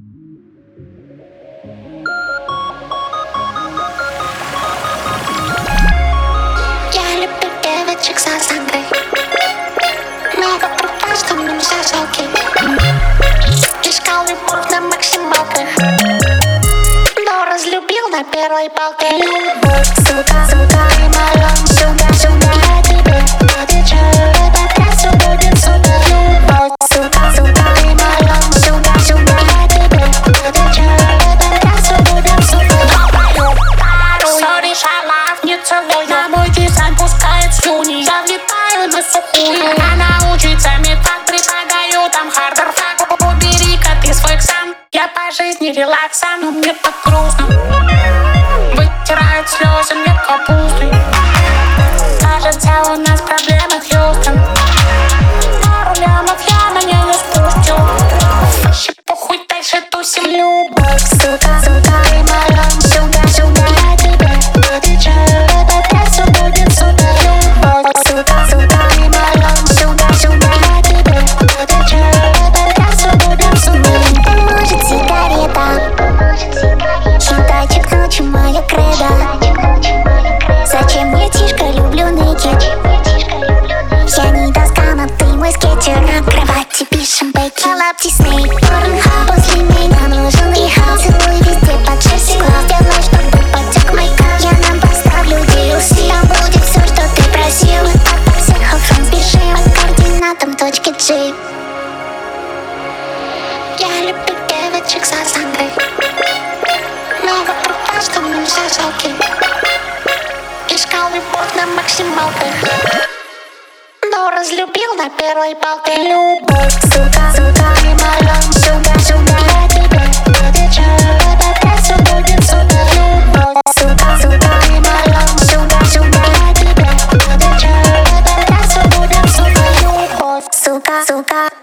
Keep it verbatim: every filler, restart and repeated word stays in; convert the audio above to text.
Я люблю девочек с осанкой, много труда, что мне все жалки. Искал любовь на максималках, но разлюбил на первой палке. Любовь, сука, сука, и малом, сюда, сюда, я тебе отвечу, этот раз все будет супер. Любовь, сука, сука, и малом, сюда, сюда, я тебе отвечу, этот раз все будет супер. Сори, шалав, не целуй, на мой дизайн пускает слюни. Я влетаю на сухую, она учится метать, предлагаю там хардер фак. Убери-ка ты свой ксан, я по жизни релаксан, но мне так грустно. Вытирает слезы мне капустой. Кажется, у нас проблемы, Хьюстон. Пару лямов я на нее спущу. Вообще похуй, дальше тусим. Любовь, сука, сука, и малом, сюда, сюда, я тебе отвечу, этот раз все будет супер. Любовь, сука, сука, и малом, сюда, сюда, я тебе отвечу, этот раз все будет супер. Может, сигарета, считайте к ночи моя кредо. Зачем мне тишка, люблю некит. Я не доска, но ты мой скетчер. На кровати пишем бейки, лап Дисней, Порнхаб. После меня нужен рехаб. Целуй везде под шесть глаз. Делай, чтобы потек майкап. Я нам поставлю ди эл си. Там будет все, что ты просил. Мы так по всех оффрам спешим по координатам точки G. Я люблю девочек с осанкой, много труда, что мне все жалки. Искал любовь на максималках, но разлюбил на первой палке. Любовь, сука, сука, и малом, сюда, сюда, я тебе отвечу, этот раз все будет супер. Любовь, сука, сука, и малом, сюда, сюда, я тебе отвечу, этот раз все будет супер. Любовь, сука, сука.